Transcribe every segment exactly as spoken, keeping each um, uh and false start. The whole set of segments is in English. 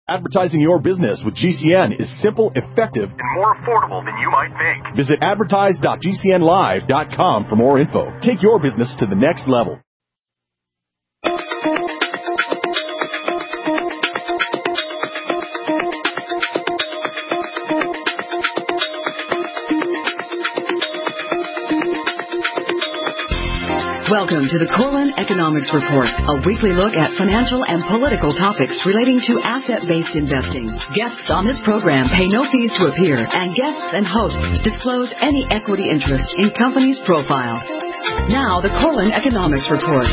Advertising your business with G C N is simple, effective, and more affordable than you might think. Visit advertise dot g c n live dot com for more info. Take your business to the next level. Welcome to the Corlin Economics Report, a weekly look at financial and political topics relating to asset-based investing. Guests on this program pay no fees to appear, and guests and hosts disclose any equity interest in companies' profiles. Now, the Corlin Economics Report.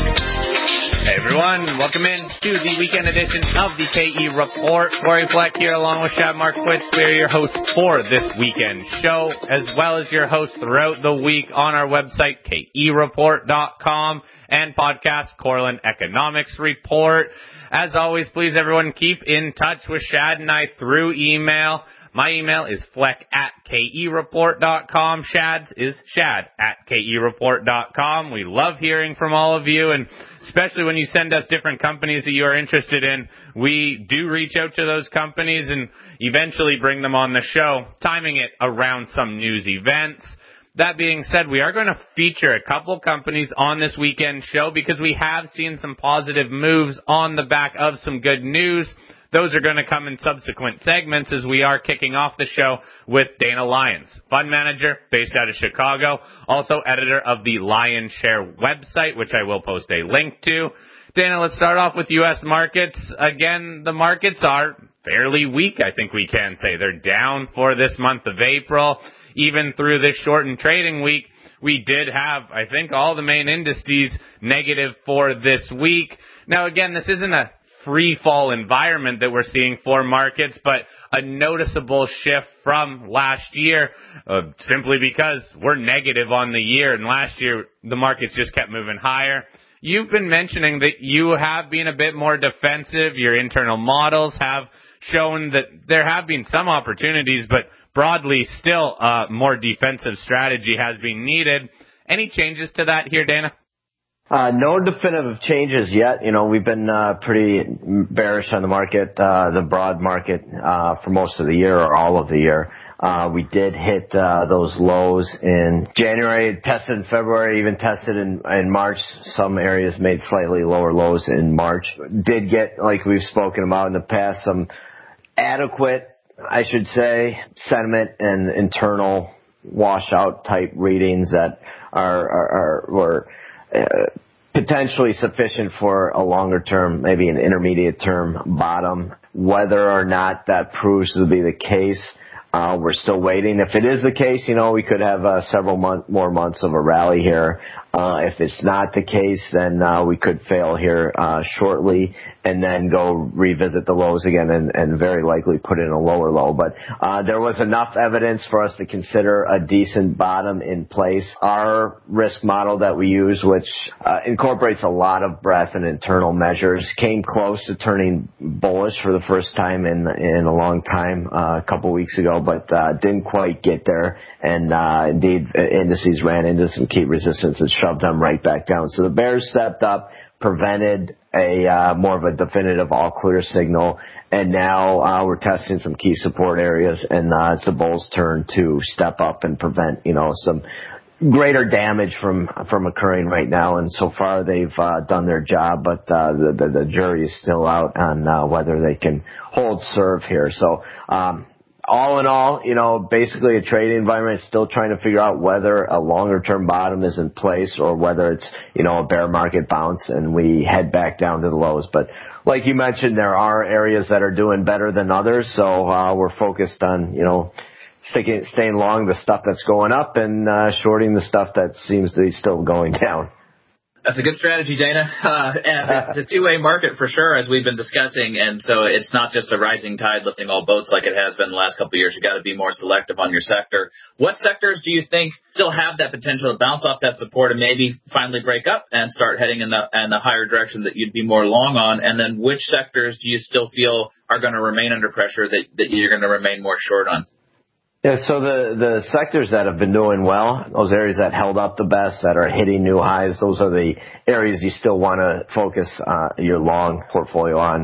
Hey everyone, welcome in to the weekend edition of the K E Report. Corey Fleck here along with Shad Markowitz. We are your hosts for this weekend show, as well as your hosts throughout the week on our website, K E report dot com, and podcast, Corlin Economics Report. As always, please everyone keep in touch with Shad and I through email. My email is fleck at K E report dot com. Shad's is shad at K E report dot com. We love hearing from all of you, and especially when you send us different companies that you are interested in, we do reach out to those companies and eventually bring them on the show, timing it around some news events. That being said, we are going to feature a couple companies on this weekend show because we have seen some positive moves on the back of some good news. Those are going to come in subsequent segments as we are kicking off the show with Dana Lyons, fund manager based out of Chicago, also editor of the LionShare website, which I will post a link to. Dana, let's start off with U S markets. Again, the markets are fairly weak, I think we can say. They're down for this month of April. Even through this shortened trading week, we did have, I think, all the main indices negative for this week. Now, again, this isn't a free fall environment that we're seeing for markets, but a noticeable shift from last year, uh, simply because we're negative on the year, and last year the markets just kept moving higher. You've been mentioning that you have been a bit more defensive. Your internal models have shown that there have been some opportunities, but broadly still uh, more defensive strategy has been needed. Any changes to that here, Dana? Uh, no definitive changes yet. You know, we've been uh, pretty bearish on the market, uh, the broad market, uh, for most of the year or all of the year. Uh, we did hit uh, those lows in January, tested in February, even tested in, in March. Some areas made slightly lower lows in March. Did get, like we've spoken about in the past, some adequate, I should say, sentiment and internal washout type readings that are, are, are were Uh, potentially sufficient for a longer term, maybe an intermediate term bottom. Whether or not that proves to be the case, uh, we're still waiting. If it is the case, you know, we could have uh, several month, more months of a rally here. Uh, if it's not the case, then uh, we could fail here uh, shortly and then go revisit the lows again and, and very likely put in a lower low. But uh, there was enough evidence for us to consider a decent bottom in place. Our risk model that we use, which uh, incorporates a lot of breadth and internal measures, came close to turning bullish for the first time in in a long time uh, a couple weeks ago, but uh, didn't quite get there. And uh, indeed, indices ran into some key resistance and shoved them right back down. So the bears stepped up, prevented a uh, more of a definitive all clear signal, and now uh, we're testing some key support areas, and uh, it's the bulls' turn to step up and prevent, you know, some greater damage from from occurring right now. And so far they've uh, done their job, but uh, the, the the jury is still out on uh, whether they can hold serve here. So um all in all, you know, basically a trading environment is still trying to figure out whether a longer-term bottom is in place or whether it's, you know, a bear market bounce and we head back down to the lows. But like you mentioned, there are areas that are doing better than others, so uh, we're focused on, you know, sticking, staying long the stuff that's going up and uh, shorting the stuff that seems to be still going down. That's a good strategy, Dana. Uh, and it's a two-way market for sure, as we've been discussing. And so it's not just a rising tide lifting all boats like it has been the last couple of years. You got to be more selective on your sector. What sectors do you think still have that potential to bounce off that support and maybe finally break up and start heading in the in the higher direction that you'd be more long on? And then which sectors do you still feel are going to remain under pressure that, that you're going to remain more short on? Yeah, so the, the sectors that have been doing well, those areas that held up the best, that are hitting new highs, those are the areas you still want to focus uh, your long portfolio on.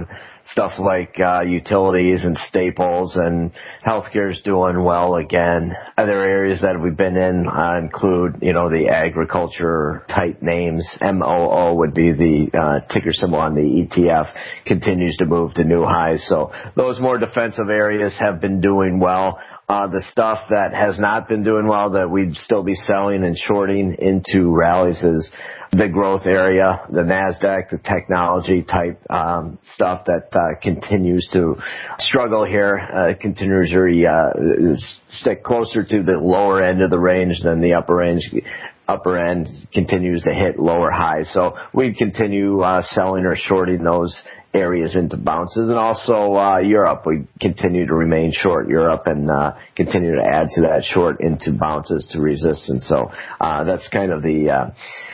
stuff like uh, utilities and staples, and healthcare is doing well again. Other areas that we've been in uh, include, you know, the agriculture type names. M O O would be the uh, ticker symbol on the E T F, continues to move to new highs. So those more defensive areas have been doing well. Uh, the stuff that has not been doing well that we'd still be selling and shorting into rallies is the growth area, the NASDAQ, the technology type um, stuff that uh, continues to struggle here, uh, continues to uh, stick closer to the lower end of the range than the upper range. Upper end continues to hit lower highs. So we continue uh, selling or shorting those areas into bounces. And also uh, Europe, we continue to remain short Europe and uh, continue to add to that short into bounces to resistance. So uh, that's kind of the uh,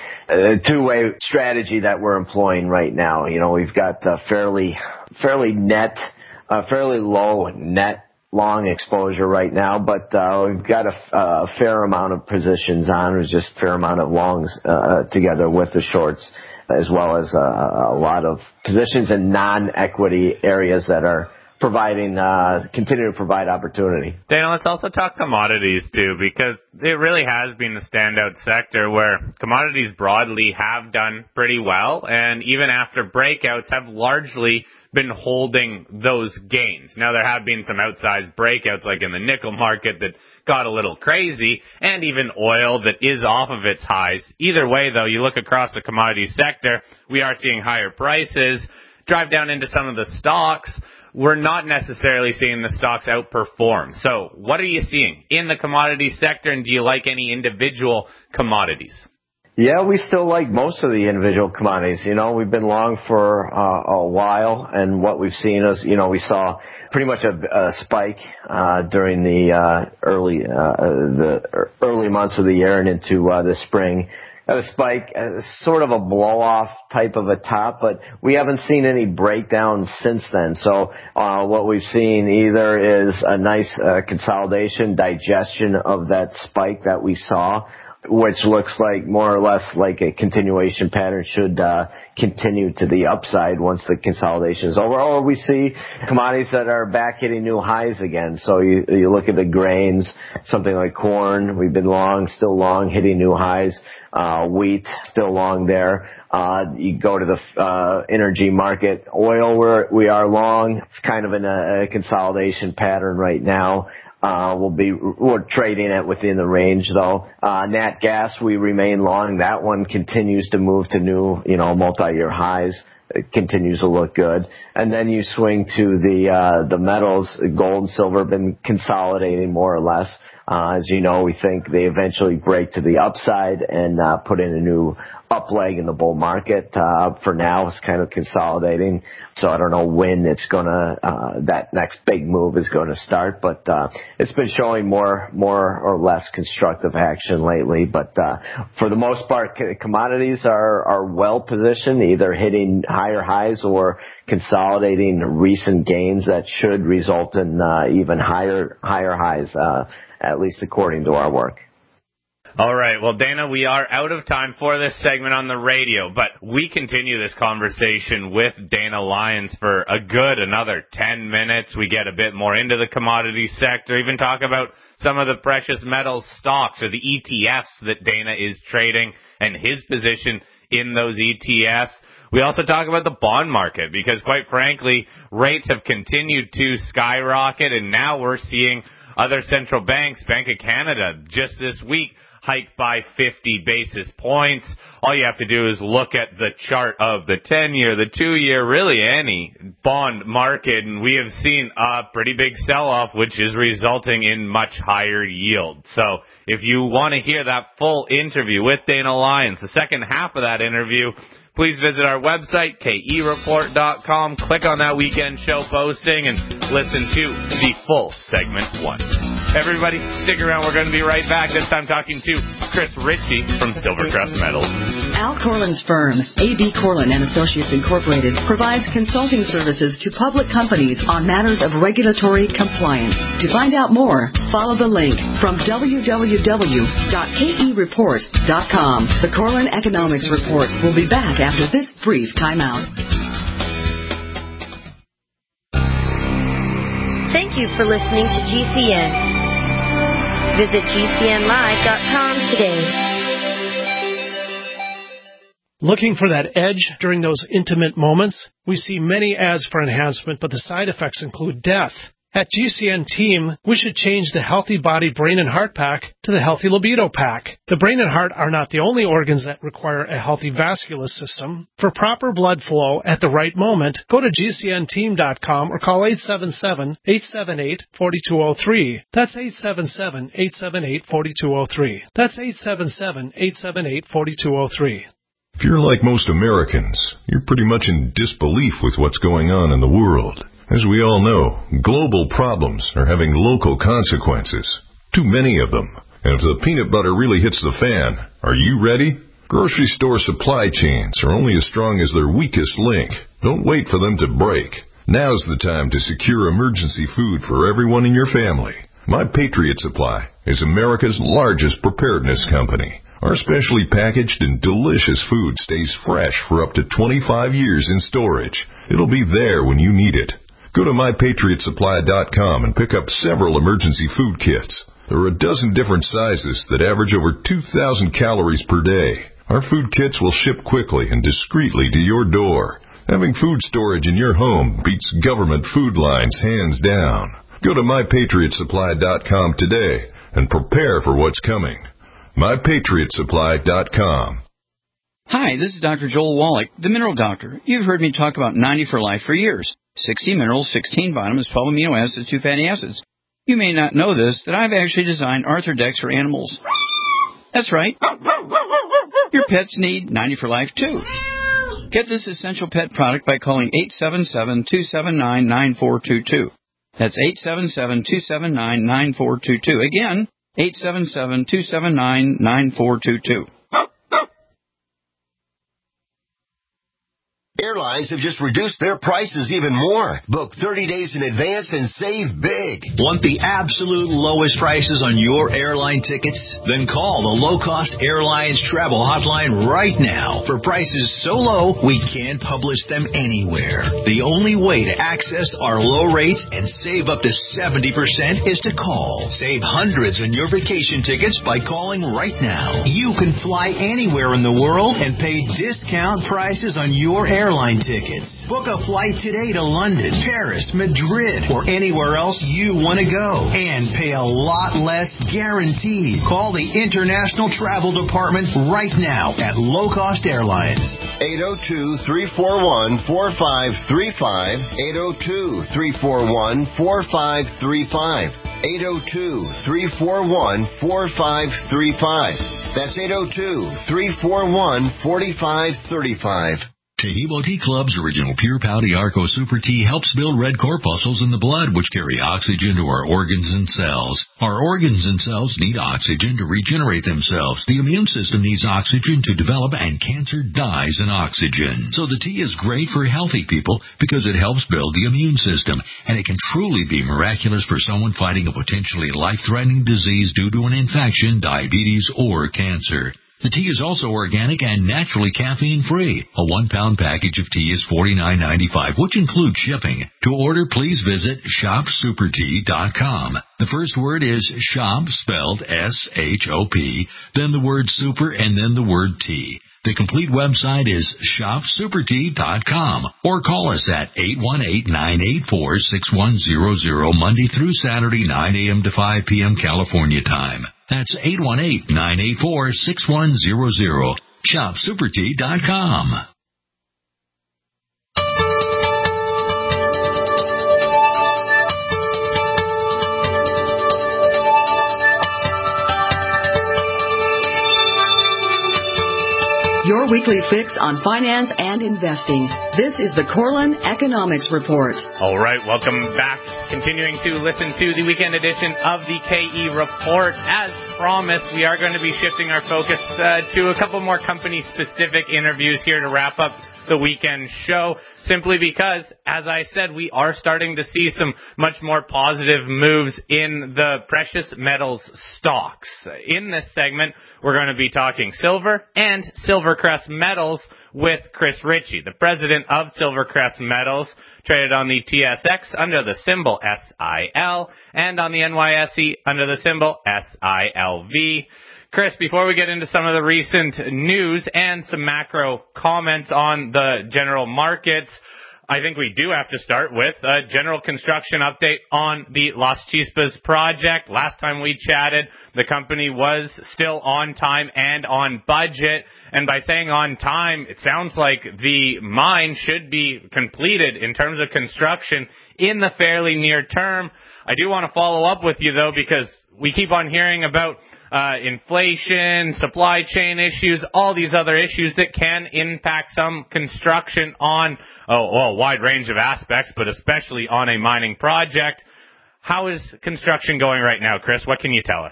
a two-way strategy that we're employing right now. You know, we've got uh, fairly, fairly net, uh, fairly low net long exposure right now, but uh, we've got a, a fair amount of positions on. There's just a fair amount of longs uh, together with the shorts, as well as uh, a lot of positions in non-equity areas that are providing, uh, continue to provide opportunity. Dana, let's also talk commodities too, because it really has been the standout sector where commodities broadly have done pretty well, and even after breakouts have largely been holding those gains. Now, there have been some outsized breakouts, like in the nickel market, that got a little crazy, and even oil that is off of its highs. Either way, though, you look across the commodity sector, we are seeing higher prices. Drive down into some of the stocks, we're not necessarily seeing the stocks outperform. So what are you seeing in the commodity sector, and do you like any individual commodities? Yeah, we still like most of the individual commodities. You know, we've been long for uh, a while, and what we've seen is, you know, we saw pretty much a, a spike uh, during the uh, early uh, the early months of the year and into uh, the spring. A spike, uh, sort of a blow-off type of a top, but we haven't seen any breakdown since then. So uh, what we've seen either is a nice uh, consolidation, digestion of that spike that we saw, which looks like more or less like a continuation pattern should uh, continue to the upside once the consolidation is over. Or we see commodities that are back hitting new highs again. So you, you look at the grains, something like corn, we've been long, still long, hitting new highs. Uh, wheat, still long there. Uh, you go to the uh, energy market. Oil, we're, we are long. It's kind of in a, a consolidation pattern right now. Uh, we'll be, we're trading it within the range though. Uh, nat gas, we remain long. That one continues to move to new, you know, multi-year highs. It continues to look good. And then you swing to the, uh, the metals. Gold and silver have been consolidating more or less. Uh, as you know, we think they eventually break to the upside and, uh, put in a new up leg in the bull market. Uh, for now, it's kind of consolidating. So I don't know when it's gonna, uh, that next big move is gonna start, but, uh, it's been showing more, more or less constructive action lately. But, uh, for the most part, commodities are, are well positioned, either hitting higher highs or consolidating recent gains that should result in, uh, even higher, higher highs, uh, at least according to our work. All right. Well, Dana, we are out of time for this segment on the radio, but we continue this conversation with Dana Lyons for a good another ten minutes. We get a bit more into the commodity sector, even talk about some of the precious metals stocks or the E T Fs that Dana is trading and his position in those E T Fs. We also talk about the bond market because, quite frankly, rates have continued to skyrocket, and now we're seeing other central banks, Bank of Canada, just this week, hiked by fifty basis points. All you have to do is look at the chart of the ten-year, the two-year, really any bond market, and we have seen a pretty big sell-off, which is resulting in much higher yield. So if you want to hear that full interview with Dana Lyons, the second half of that interview, please visit our website, K E report dot com. Click on that weekend show posting and listen to the full segment one. Everybody, stick around. We're going to be right back. This time talking to Chris Ritchie from Silvercrest Metals. Al Corlin's firm, A B Corlin and Associates Incorporated, provides consulting services to public companies on matters of regulatory compliance. To find out more, follow the link from w w w dot k e report dot com. The Corlin Economics Report will be back after this brief timeout. Thank you for listening to G C N. Visit G C N live dot com today. Looking for that edge during those intimate moments? We see many ads for enhancement, but the side effects include death. At G C N Team, we should change the Healthy Body Brain and Heart Pack to the Healthy Libido Pack. The brain and heart are not the only organs that require a healthy vascular system. For proper blood flow at the right moment, go to G C N team dot com or call eight seven seven, eight seven eight, four two zero three. That's eight seven seven, eight seven eight, four two zero three. That's eight seven seven, eight seven eight, four two zero three. If you're like most Americans, you're pretty much in disbelief with what's going on in the world. As we all know, global problems are having local consequences. Too many of them. And if the peanut butter really hits the fan, are you ready? Grocery store supply chains are only as strong as their weakest link. Don't wait for them to break. Now's the time to secure emergency food for everyone in your family. My Patriot Supply is America's largest preparedness company. Our specially packaged and delicious food stays fresh for up to twenty-five years in storage. It'll be there when you need it. Go to my patriot supply dot com and pick up several emergency food kits. There are a dozen different sizes that average over two thousand calories per day. Our food kits will ship quickly and discreetly to your door. Having food storage in your home beats government food lines hands down. Go to my patriot supply dot com today and prepare for what's coming. my patriot supply dot com. Hi, this is Doctor Joel Wallach, the Mineral Doctor. You've heard me talk about ninety for Life for years. sixty minerals, sixteen vitamins, twelve amino acids, two fatty acids. You may not know this, that I've actually designed Arthrodex for animals. That's right. Your pets need ninety for Life, too. Get this essential pet product by calling eight seven seven, two seven nine, nine four two two. That's eight seven seven, two seven nine, nine four two two. Again, eight seven seven, two seven nine, nine four two two. Airlines have just reduced their prices even more. Book thirty days in advance and save big. Want the absolute lowest prices on your airline tickets? Then call the Low Cost Airlines Travel Hotline right now. For prices so low, we can't publish them anywhere. The only way to access our low rates and save up to seventy percent is to call. Save hundreds on your vacation tickets by calling right now. You can fly anywhere in the world and pay discount prices on your airline Airline tickets. Book a flight today to London, Paris, Madrid, or anywhere else you want to go. And pay a lot less guaranteed. Call the International Travel Department right now at Low Cost Airlines. eight oh two, three four one, four five three five. eight oh two, three four one, four five three five. eight oh two, three four one, four five three five. That's eight oh two, three four one, four five three five. Taheebo Tea Club's original Pure Pouty Arco Super Tea helps build red corpuscles in the blood, which carry oxygen to our organs and cells. Our organs and cells need oxygen to regenerate themselves. The immune system needs oxygen to develop, and cancer dies in oxygen. So the tea is great for healthy people because it helps build the immune system, and it can truly be miraculous for someone fighting a potentially life-threatening disease due to an infection, diabetes, or cancer. The tea is also organic and naturally caffeine-free. A one-pound package of tea is forty-nine ninety-five, which includes shipping. To order, please visit shop super tea dot com. The first word is shop, spelled S H O P, then the word super, and then the word tea. The complete website is shop super tea dot com, or call us at eight one eight, nine eight four, six one zero zero Monday through Saturday, nine a.m. to five p.m. California time. That's eight one eight, nine eight four, six one zero zero. shop super tea dot com. Your weekly fix on finance and investing. This is the Corlin Economics Report. All right, welcome back. Continuing to listen to the weekend edition of the K E Report. As promised, we are going to be shifting our focus uh, to a couple more company-specific interviews here to wrap up the weekend show, simply because, as I said, we are starting to see some much more positive moves in the precious metals stocks. In this segment, we're going to be talking silver and Silvercrest Metals with Chris Ritchie, the president of Silvercrest Metals, traded on the T S X under the symbol S I L and on the N Y S E under the symbol S I L V. Chris, before we get into some of the recent news and some macro comments on the general markets, I think we do have to start with a general construction update on the Las Chispas project. Last time we chatted, the company was still on time and on budget. And by saying on time, it sounds like the mine should be completed in terms of construction in the fairly near term. I do want to follow up with you, though, because we keep on hearing about Uh, inflation, supply chain issues, all these other issues that can impact some construction on oh, well, a wide range of aspects, but especially on a mining project. How is construction going right now, Chris? What can you tell us?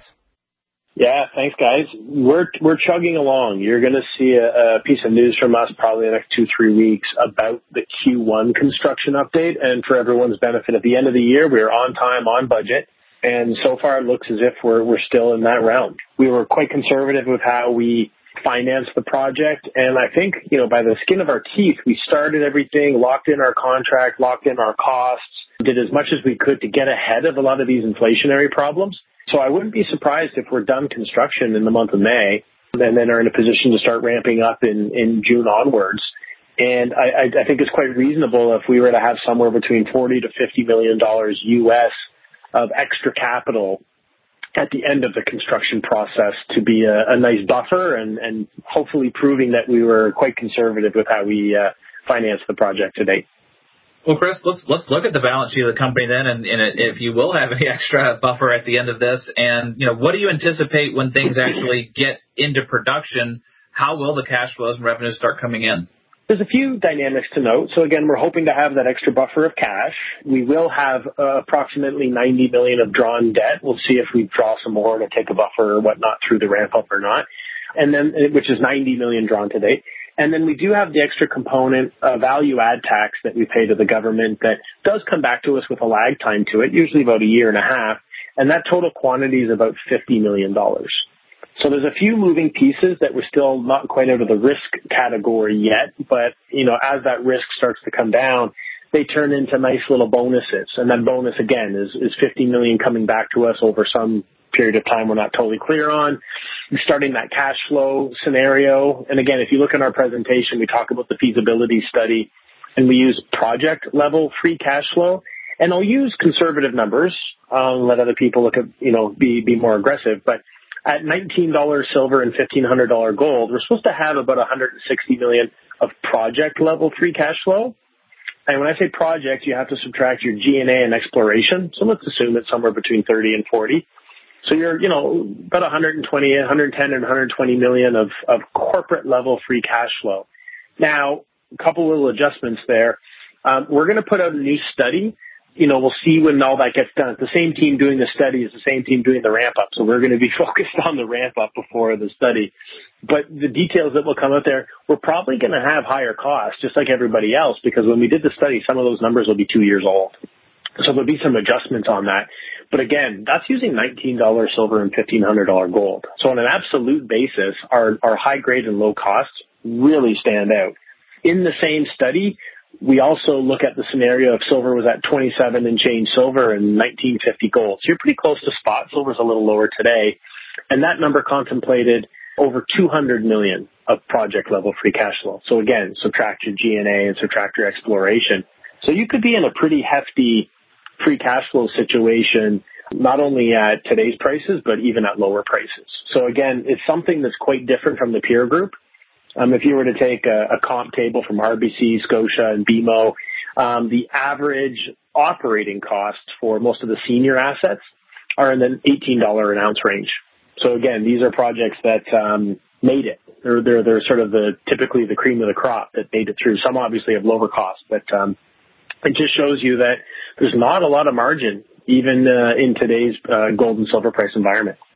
Yeah, thanks, guys. We're we're chugging along. You're going to see a, a piece of news from us probably in the next two, three weeks about the Q one construction update. And for everyone's benefit, at the end of the year, we're on time, on budget. And so far, it looks as if we're we're still in that realm. We were quite conservative with how we financed the project. And I think, you know, by the skin of our teeth, we started everything, locked in our contract, locked in our costs, did as much as we could to get ahead of a lot of these inflationary problems. So I wouldn't be surprised if we're done construction in the month of May and then are in a position to start ramping up in, in June onwards. And I, I think it's quite reasonable if we were to have somewhere between forty to fifty million dollars U S of extra capital at the end of the construction process to be a, a nice buffer and, and hopefully proving that we were quite conservative with how we uh, financed the project to date. Well, Chris, let's let's look at the balance sheet of the company then, and, and if you will have any extra buffer at the end of this, and you know, what do you anticipate when things actually get into production? How will the cash flows and revenues start coming in? There's a few dynamics to note. So again, we're hoping to have that extra buffer of cash. We will have uh, approximately ninety million dollars of drawn debt. We'll see if we draw some more to take a buffer or whatnot through the ramp up or not. And then, which is ninety million dollars drawn to date. And then we do have the extra component, uh, value add tax that we pay to the government that does come back to us with a lag time to it, usually about a year and a half. And that total quantity is about fifty million dollars. So there's a few moving pieces that we're still not quite out of the risk category yet, but, you know, as that risk starts to come down, they turn into nice little bonuses. And that bonus, again, is, is fifty million dollars coming back to us over some period of time we're not totally clear on. We're starting that cash flow scenario. And again, if you look in our presentation, we talk about the feasibility study, and we use project-level free cash flow. And I'll use conservative numbers, um, let other people look at, you know, be, be more aggressive, but at nineteen dollars silver and fifteen hundred dollars gold, we're supposed to have about one hundred sixty million dollars of project-level free cash flow. And when I say project, you have to subtract your G and A and exploration. So let's assume it's somewhere between thirty and forty. So you're, you know, about one hundred twenty, one hundred ten, and one hundred twenty million dollars of, of corporate-level free cash flow. Now, a couple little adjustments there. Um, we're going to put out a new study. You know, we'll see when all that gets done. The same team doing the study is the same team doing the ramp up. So we're going to be focused on the ramp up before the study. But the details that will come out there, we're probably going to have higher costs, just like everybody else, because when we did the study, some of those numbers will be two years old. So there'll be some adjustments on that. But again, that's using nineteen dollars silver and fifteen hundred dollars gold. So on an absolute basis, our, our high grade and low costs really stand out. In the same study, we also look at the scenario if silver was at twenty-seven and change silver and nineteen fifty gold. So you're pretty close to spot. Silver's a little lower today. And that number contemplated over two hundred million dollars of project level free cash flow. So again, subtract your G and A and subtract your exploration. So you could be in a pretty hefty free cash flow situation, not only at today's prices, but even at lower prices. So again, it's something that's quite different from the peer group. Um, if you were to take a, a comp table from R B C, Scotia, and B M O, um, the average operating costs for most of the senior assets are in the eighteen dollars an ounce range. So again, these are projects that um, made it. They're, they're, they're sort of the typically the cream of the crop that made it through. Some obviously have lower costs, but um, it just shows you that there's not a lot of margin even uh, in today's uh, gold and silver price environment.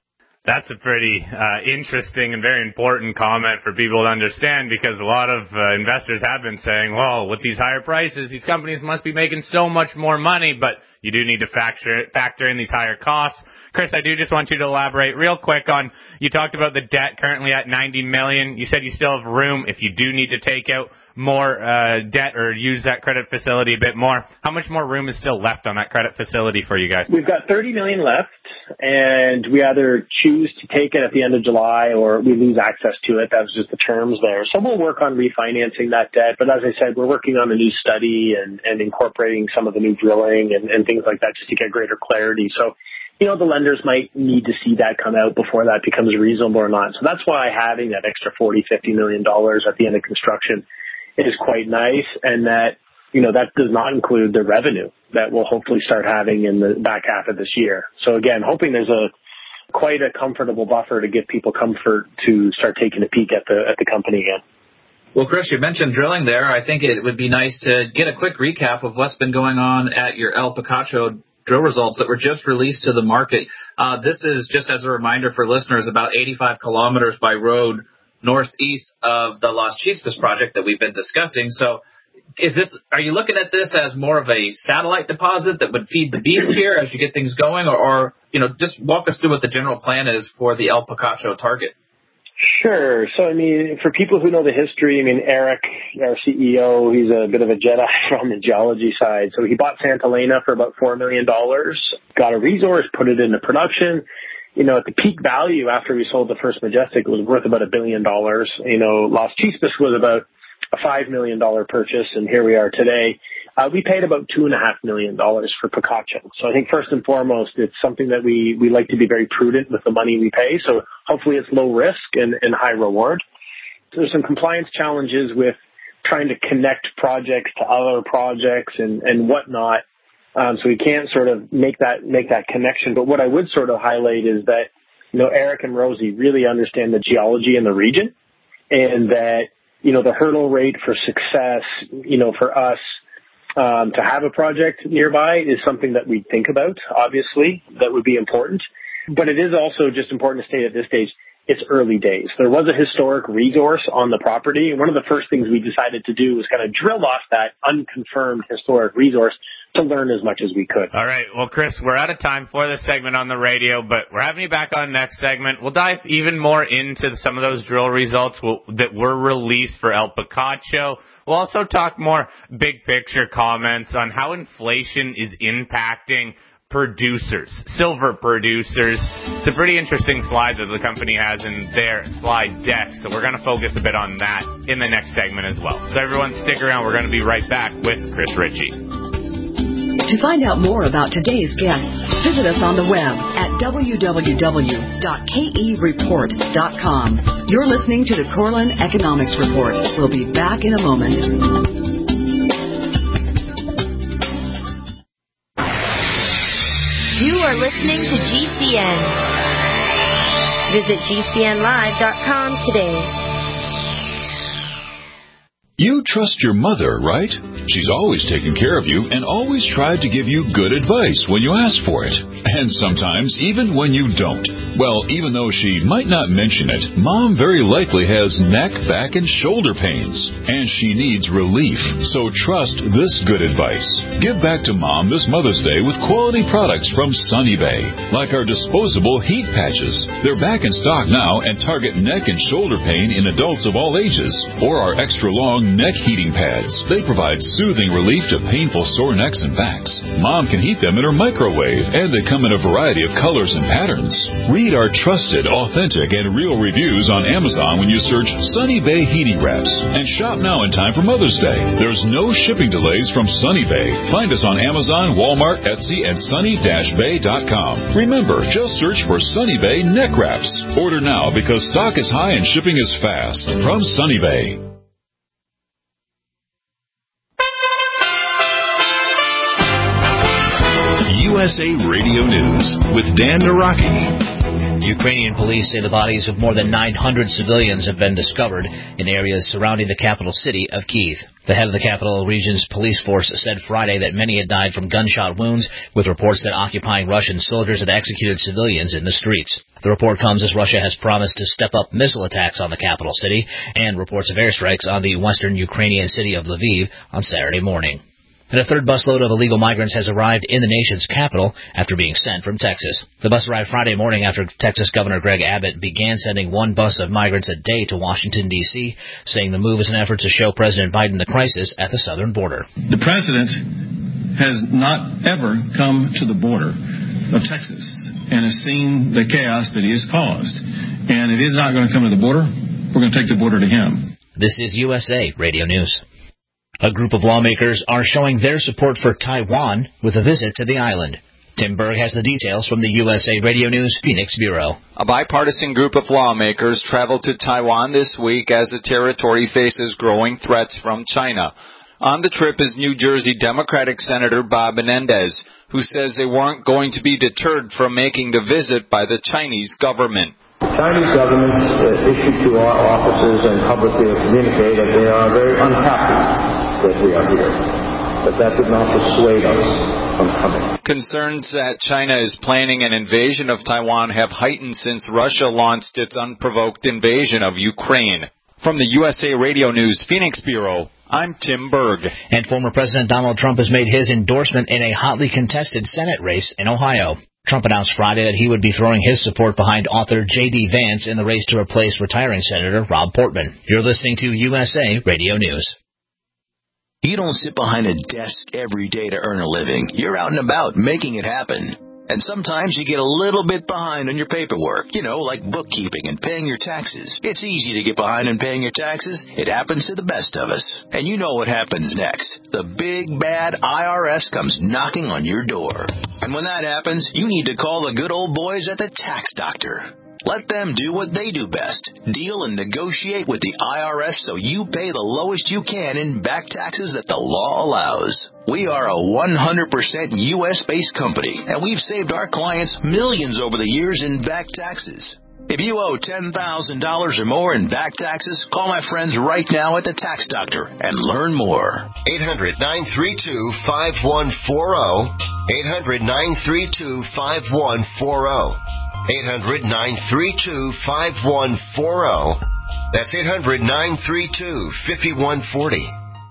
That's a pretty uh, interesting and very important comment for people to understand, because a lot of uh, investors have been saying, well, with these higher prices, these companies must be making so much more money, but you do need to factor factor in these higher costs. Chris, I do just want you to elaborate real quick on, you talked about the debt currently at ninety million dollars. You said you still have room if you do need to take out more uh, debt or use that credit facility a bit more. How much more room is still left on that credit facility for you guys? We've got thirty million dollars left, and we either choose to take it at the end of July or we lose access to it. That was just the terms there. So we'll work on refinancing that debt. But as I said, we're working on a new study and, and incorporating some of the new drilling and, and things like that just to get greater clarity. So, you know, the lenders might need to see that come out before that becomes reasonable or not. So that's why having that extra forty, fifty million dollars at the end of construction is quite nice, and that, you know, that does not include the revenue that we'll hopefully start having in the back half of this year. So again, hoping there's a quite a comfortable buffer to give people comfort to start taking a peek at the at the company again. Well, Chris, you mentioned drilling there. I think it would be nice to get a quick recap of what's been going on at your El Picacho drill results that were just released to the market. Uh, this is, just as a reminder for listeners, about eighty-five kilometers by road northeast of the Las Chispas project that we've been discussing. So is this, are you looking at this as more of a satellite deposit that would feed the beast here as you get things going? Or, or you know, just walk us through what the general plan is for the El Picacho target. Sure. So, I mean, for people who know the history, I mean, Eric, our C E O, he's a bit of a Jedi from the geology side. So he bought Santa Elena for about four million dollars, got a resource, put it into production. You know, at the peak value after we sold the first Majestic, it was worth about a billion dollars. You know, Las Chispas was about a five million dollars purchase, and here we are today. Uh, we paid about two and a half million dollars for Picacho. So I think first and foremost, it's something that we, we like to be very prudent with the money we pay. So hopefully it's low risk and, and high reward. So there's some compliance challenges with trying to connect projects to other projects and, and whatnot. Um, so we can't sort of make that, make that connection. But what I would sort of highlight is that, you know, Eric and Rosie really understand the geology in the region, and that, you know, the hurdle rate for success, you know, for us, um, to have a project nearby is something that we think about, obviously, that would be important. But it is also just important to state at this stage, it's early days. There was a historic resource on the property. And one of the first things we decided to do was kind of drill off that unconfirmed historic resource to learn as much as we could. All right. Well, Chris, we're out of time for this segment on the radio, but we're having you back on next segment. We'll dive even more into some of those drill results will, that were released for El Picacho. We'll also talk more big picture comments on how inflation is impacting producers, silver producers. It's a pretty interesting slide that the company has in their slide deck, so we're going to focus a bit on that in the next segment as well. So everyone stick around. We're going to be right back with Chris Ritchie. To find out more about today's guests, visit us on the web at w w w dot k e report dot com. You're listening to the Corlin Economics Report. We'll be back in a moment. You are listening to G C N. Visit g c n live dot com today. You trust your mother, right? She's always taken care of you and always tried to give you good advice when you ask for it. And sometimes even when you don't. Well, even though she might not mention it, Mom very likely has neck, back, and shoulder pains. And she needs relief. So trust this good advice. Give back to Mom this Mother's Day with quality products from Sunny Bay. Like our disposable heat patches. They're back in stock now and target neck and shoulder pain in adults of all ages. Or our extra long neck heating pads. They provide soothing relief to painful sore necks and backs. Mom can heat them in her microwave, and they come in a variety of colors and patterns. Read our trusted, authentic, and real reviews on Amazon when you search Sunny Bay Heating Wraps. And shop now in time for Mother's Day. There's no shipping delays from Sunny Bay. Find us on Amazon, Walmart, Etsy, and sunny dash bay dot com. Remember, just search for Sunny Bay Neck Wraps. Order now because stock is high and shipping is fast. From Sunny Bay. U S A Radio News with Dan Naraki. Ukrainian police say the bodies of more than nine hundred civilians have been discovered in areas surrounding the capital city of Kyiv. The head of the Capital Region's police force said Friday that many had died from gunshot wounds, with reports that occupying Russian soldiers had executed civilians in the streets. The report comes as Russia has promised to step up missile attacks on the capital city and reports of airstrikes on the western Ukrainian city of Lviv on Saturday morning. And a third busload of illegal migrants has arrived in the nation's capital after being sent from Texas. The bus arrived Friday morning after Texas Governor Greg Abbott began sending one bus of migrants a day to Washington, D C, saying the move is an effort to show President Biden the crisis at the southern border. The president has not ever come to the border of Texas and has seen the chaos that he has caused. And if he's not going to come to the border, we're going to take the border to him. This is U S A Radio News. A group of lawmakers are showing their support for Taiwan with a visit to the island. Tim Berg has the details from the U S A Radio News Phoenix Bureau. A bipartisan group of lawmakers traveled to Taiwan this week as the territory faces growing threats from China. On the trip is New Jersey Democratic Senator Bob Menendez, who says they weren't going to be deterred from making the visit by the Chinese government. The Chinese government uh, issued to our officers and publicly communicated that they are very unhappy that we are here, but that did not dissuade us from coming. Concerns that China is planning an invasion of Taiwan have heightened since Russia launched its unprovoked invasion of Ukraine. From the U S A Radio News Phoenix Bureau, I'm Tim Berg. And former President Donald Trump has made his endorsement in a hotly contested Senate race in Ohio. Trump announced Friday that he would be throwing his support behind author J D. Vance in the race to replace retiring Senator Rob Portman. You're listening to U S A Radio News. You don't sit behind a desk every day to earn a living. You're out and about making it happen. And sometimes you get a little bit behind on your paperwork, you know, like bookkeeping and paying your taxes. It's easy to get behind in paying your taxes. It happens to the best of us. And you know what happens next. The big, bad I R S comes knocking on your door. And when that happens, you need to call the good old boys at the Tax Doctor. Let them do what they do best. Deal and negotiate with the I R S so you pay the lowest you can in back taxes that the law allows. We are a one hundred percent U S-based company, and we've saved our clients millions over the years in back taxes. If you owe ten thousand dollars or more in back taxes, call my friends right now at the Tax Doctor and learn more. eight hundred, nine three two, five one four zero. eight hundred, nine three two, five one four zero. eight hundred, nine three two, five one four zero. That's eight hundred, nine three two, five one four zero.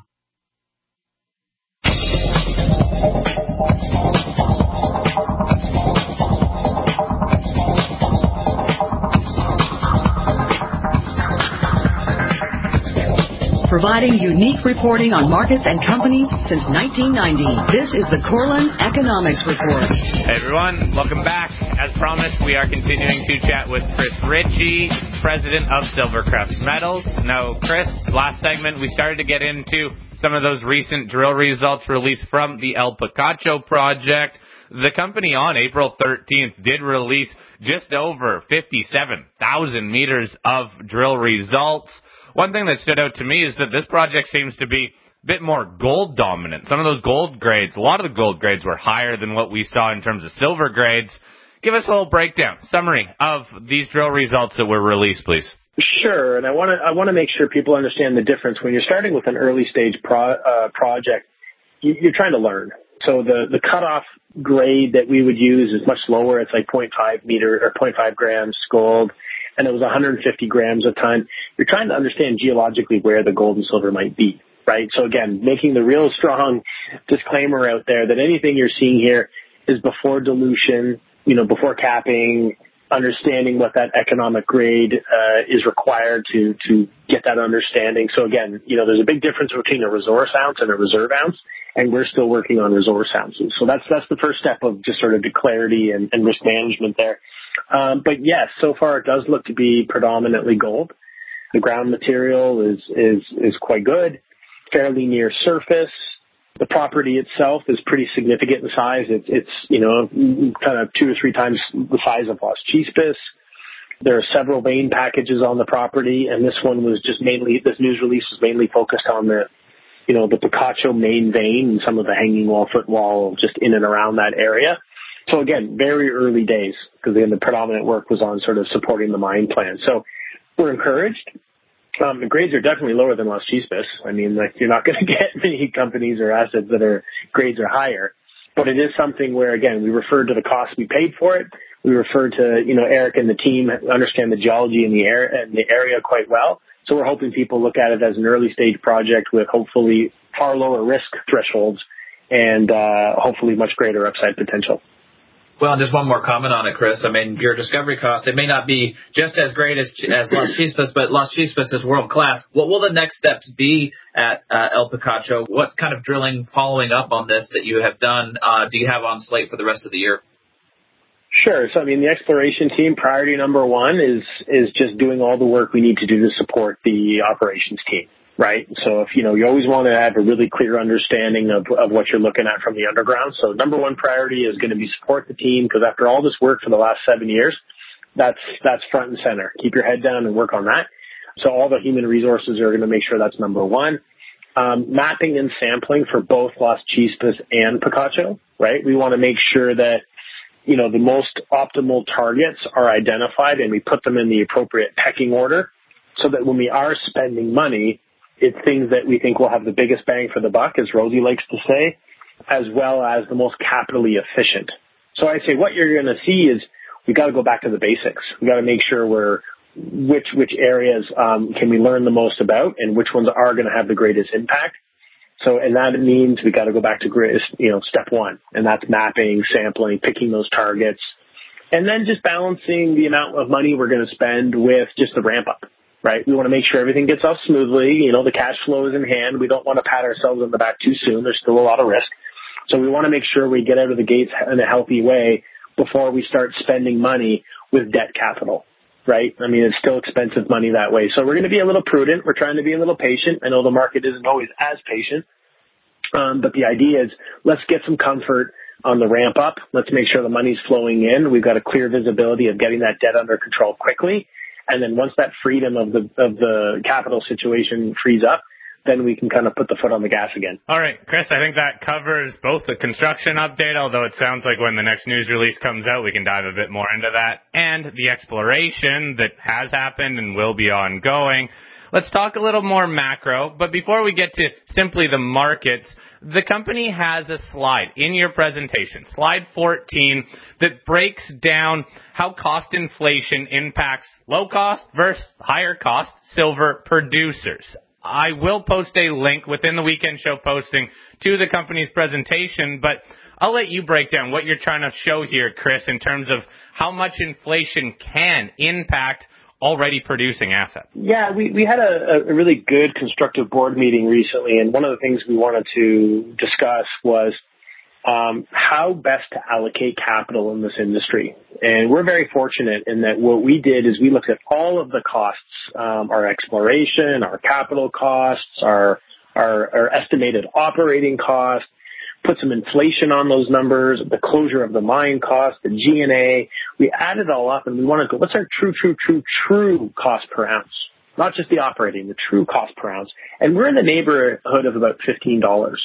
Providing unique reporting on markets and companies since nineteen ninety. This is the Corlin Economics Report. Hey everyone, welcome back. As promised, we are continuing to chat with Chris Ritchie, president of Silvercrest Metals. Now, Chris, last segment we started to get into some of those recent drill results released from the El Picacho project. The company on April thirteenth did release just over fifty-seven thousand meters of drill results. One thing that stood out to me is that this project seems to be a bit more gold dominant. Some of those gold grades, a lot of the gold grades were higher than what we saw in terms of silver grades. Give us a whole breakdown, summary of these drill results that were released, please. Sure, and I want to I want to make sure people understand the difference. When you're starting with an early stage pro, uh, project, you, you're trying to learn. So the, the cutoff grade that we would use is much lower. It's like zero point five meter or zero point five grams gold. And it was one hundred fifty grams a ton. You're trying to understand geologically where the gold and silver might be, right? So again, making the real strong disclaimer out there that anything you're seeing here is before dilution, you know, before capping, understanding what that economic grade uh, is required to to get that understanding. So again, you know, there's a big difference between a resource ounce and a reserve ounce, and we're still working on resource ounces. So that's that's the first step of just sort of the clarity and, and risk management there. Um, but yes, so far it does look to be predominantly gold. The ground material is, is, is quite good, fairly near surface. The property itself is pretty significant in size. It's, it's, you know, kind of two or three times the size of Las Chispas. There are several vein packages on the property, and this one was just mainly, this news release was mainly focused on the, you know, the Picacho main vein and some of the hanging wall, footwall, just in and around that area. So again, very early days, because again, the predominant work was on sort of supporting the mine plan. So we're encouraged. Um, the grades are definitely lower than Las Chispas. I mean, like, you're not going to get many companies or assets that are grades are higher. But it is something where, again, we refer to the cost we paid for it. We refer to, you know, Eric and the team understand the geology in the air and the area quite well. So we're hoping people look at it as an early stage project with hopefully far lower risk thresholds and uh, hopefully much greater upside potential. Well, and just one more comment on it, Chris. I mean, your discovery cost, it may not be just as great as, as Las Chispas, but Las Chispas is world-class. What will the next steps be at uh, El Picacho? What kind of drilling following up on this that you have done uh, do you have on slate for the rest of the year? Sure. So, I mean, the exploration team, priority number one is is just doing all the work we need to do to support the operations team. Right. So if, you know, you always want to have a really clear understanding of, of what you're looking at from the underground. So number one priority is going to be support the team, because after all this work for the last seven years, that's, that's front and center. Keep your head down and work on that. So all the human resources are going to make sure that's number one. Um, mapping and sampling for both Las Chispas and Picacho, right? We want to make sure that, you know, the most optimal targets are identified and we put them in the appropriate pecking order, so that when we are spending money, it's things that we think will have the biggest bang for the buck, as Rosie likes to say, as well as the most capitally efficient. So I say what you're going to see is we got to go back to the basics. We got to make sure we're which which areas um, can we learn the most about, and which ones are going to have the greatest impact. So, and that means we got to go back to you know step one, and that's mapping, sampling, picking those targets, and then just balancing the amount of money we're going to spend with just the ramp up. Right? We want to make sure everything gets off smoothly. You know, the cash flow is in hand. We don't want to pat ourselves on the back too soon. There's still a lot of risk. So we want to make sure we get out of the gates in a healthy way before we start spending money with debt capital. Right? I mean, it's still expensive money that way. So we're going to be a little prudent. We're trying to be a little patient. I know the market isn't always as patient. Um, but the idea is let's get some comfort on the ramp up. Let's make sure the money's flowing in. We've got a clear visibility of getting that debt under control quickly. And then once that freedom of the of the capital situation frees up, then we can kind of put the foot on the gas again. All right, Chris, I think that covers both the construction update, although it sounds like when the next news release comes out, we can dive a bit more into that, and the exploration that has happened and will be ongoing. Let's talk a little more macro, but before we get to simply the markets, the company has a slide in your presentation, slide fourteen, that breaks down how cost inflation impacts low-cost versus higher-cost silver producers. I will post a link within the Weekend Show posting to the company's presentation, but I'll let you break down what you're trying to show here, Chris, in terms of how much inflation can impact already producing assets. Yeah, we, we had a, a really good constructive board meeting recently, and one of the things we wanted to discuss was um, how best to allocate capital in this industry. And we're very fortunate in that what we did is we looked at all of the costs, um, our exploration, our capital costs, our, our, our estimated operating costs, put some inflation on those numbers, the closure of the mine cost, the G and A. We added it all up, and we want to go, what's our true, true, true, true cost per ounce? Not just the operating, the true cost per ounce. And we're in the neighborhood of about fifteen dollars.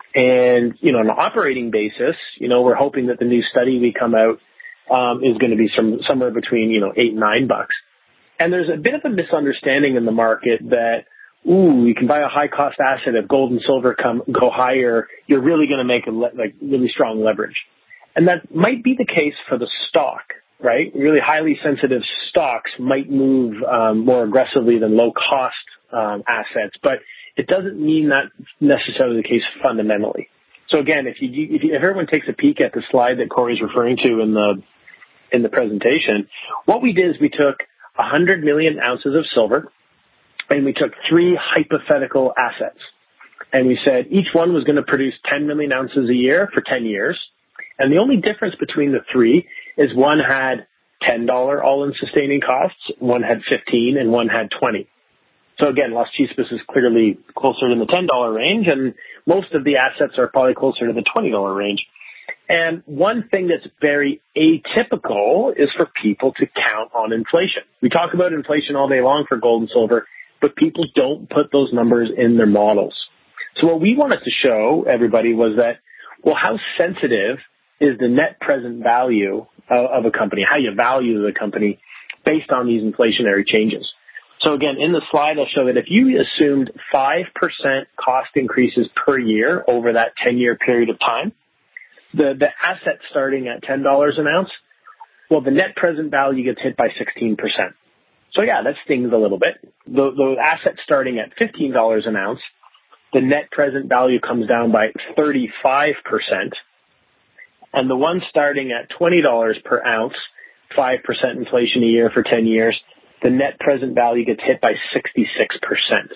And, you know, on an operating basis, you know, we're hoping that the new study we come out um, is going to be some, somewhere between, you know, eight and nine bucks. And there's a bit of a misunderstanding in the market that, ooh, you can buy a high-cost asset. If gold and silver come go higher, you're really going to make a le- like really strong leverage. And that might be the case for the stock, right? Really highly sensitive stocks might move um, more aggressively than low-cost um, assets, but it doesn't mean that's necessarily the case fundamentally. So again, if you, if, you, if everyone takes a peek at the slide that Corey's referring to in the in the presentation, what we did is we took one hundred million ounces of silver, and we took three hypothetical assets. And we said each one was going to produce ten million ounces a year for ten years. And the only difference between the three is one had ten dollars all-in sustaining costs, one had fifteen dollars, and one had twenty dollars. So again, Las Chispas is clearly closer in the ten dollars range, and most of the assets are probably closer to the twenty dollars range. And one thing that's very atypical is for people to count on inflation. We talk about inflation all day long for gold and silver, but people don't put those numbers in their models. So what we wanted to show everybody was that, well, how sensitive is the net present value of, of a company, how you value the company based on these inflationary changes. So again, in the slide, I'll show that if you assumed five percent cost increases per year over that ten-year period of time, the, the asset starting at ten dollars an ounce, well, the net present value gets hit by sixteen percent. So yeah, that stings a little bit. The, the asset starting at fifteen dollars an ounce, the net present value comes down by thirty-five percent. And the one starting at twenty dollars per ounce, five percent inflation a year for ten years, the net present value gets hit by sixty-six percent.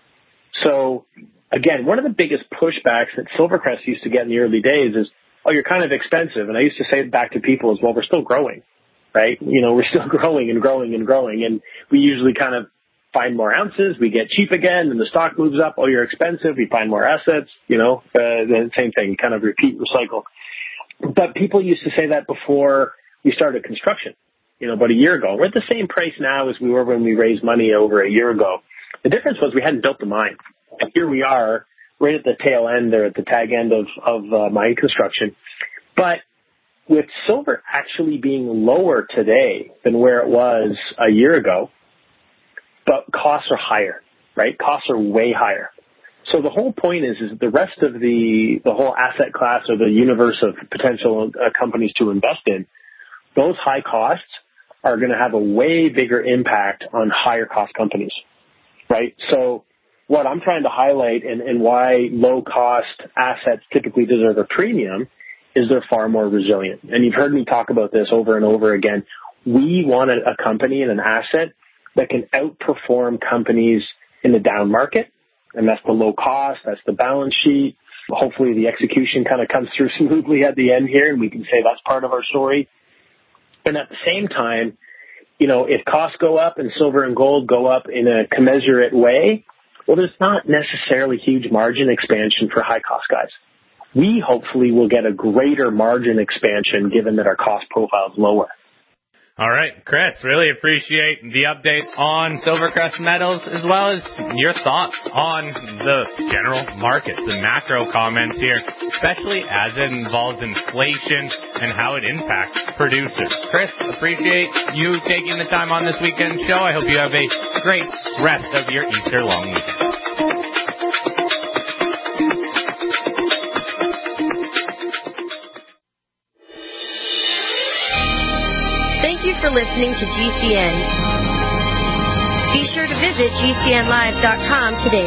So again, one of the biggest pushbacks that Silvercrest used to get in the early days is, oh, you're kind of expensive. And I used to say back to people as well, we're still growing, right? You know, we're still growing and growing and growing. And we usually kind of find more ounces, we get cheap again, and the stock moves up. Oh, you're expensive. We find more assets, you know, uh, the same thing, kind of repeat, recycle. But people used to say that before we started construction, you know, about a year ago. We're at the same price now as we were when we raised money over a year ago. The difference was we hadn't built the mine. And here we are right at the tail end or at the tag end of, of uh, mine construction. But with silver actually being lower today than where it was a year ago, but costs are higher, right? Costs are way higher. So the whole point is, is the rest of the, the whole asset class or the universe of potential uh, companies to invest in, those high costs are going to have a way bigger impact on higher cost companies, right? So what I'm trying to highlight and, and why low cost assets typically deserve a premium is they're far more resilient. And you've heard me talk about this over and over again. We want a, a company and an asset that can outperform companies in the down market. And that's the low cost, that's the balance sheet. Hopefully the execution kind of comes through smoothly at the end here, and we can say that's part of our story. And at the same time, you know, if costs go up and silver and gold go up in a commensurate way, well, there's not necessarily huge margin expansion for high cost guys. We hopefully will get a greater margin expansion given that our cost profile is lower. All right, Chris, really appreciate the update on Silvercrest Metals as well as your thoughts on the general market, the macro comments here, especially as it involves inflation and how it impacts producers. Chris, appreciate you taking the time on this weekend show. I hope you have a great rest of your Easter long weekend. Thank you for listening to G C N. Be sure to visit G C N live dot com today.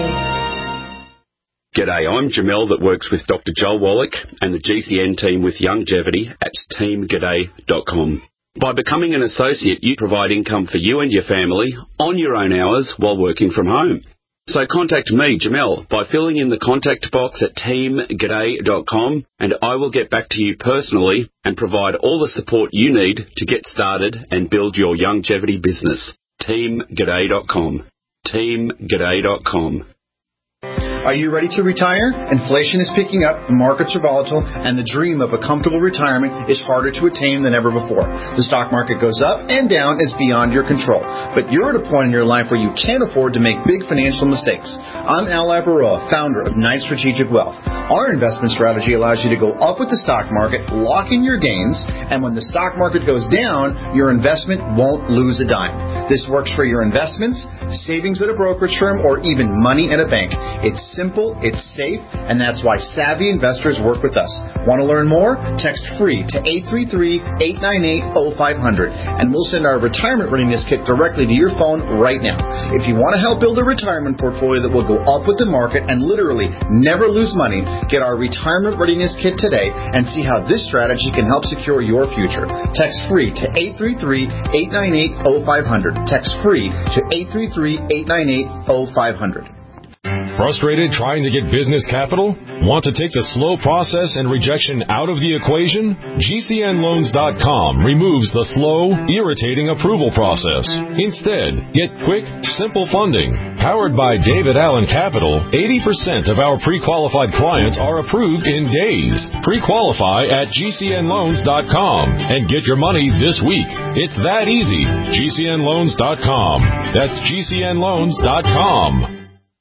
G'day, I'm Jamel that works with Doctor Joel Wallach and the G C N team with Longevity at team g'day dot com. By becoming an associate, you provide income for you and your family on your own hours while working from home. So contact me, Jamel, by filling in the contact box at team g'day dot com, and I will get back to you personally and provide all the support you need to get started and build your longevity business. team g'day dot com. team g'day dot com. Are you ready to retire? Inflation is picking up, markets are volatile, and the dream of a comfortable retirement is harder to attain than ever before. The stock market goes up and down is beyond your control. But you're at a point in your life where you can't afford to make big financial mistakes. I'm Al Labaroa, founder of Knight Strategic Wealth. Our investment strategy allows you to go up with the stock market, lock in your gains, and when the stock market goes down, your investment won't lose a dime. This works for your investments, savings at a brokerage firm, or even money in a bank. It's simple, it's safe, and that's why savvy investors work with us. Want to learn more? Text FREE to eight three three, eight nine eight, oh five hundred, and we'll send our retirement readiness kit directly to your phone right now. If you want to help build a retirement portfolio that will go up with the market and literally never lose money, get our retirement readiness kit today and see how this strategy can help secure your future. Text FREE to eight three three, eight nine eight, oh five hundred. Text FREE to eight three three, eight nine eight, oh five hundred. Frustrated trying to get business capital? Want to take the slow process and rejection out of the equation? G C N loans dot com removes the slow, irritating approval process. Instead, get quick, simple funding. Powered by David Allen Capital, eighty percent of our pre-qualified clients are approved in days. Pre-qualify at G C N loans dot com and get your money this week. It's that easy. G C N loans dot com. That's G C N loans dot com.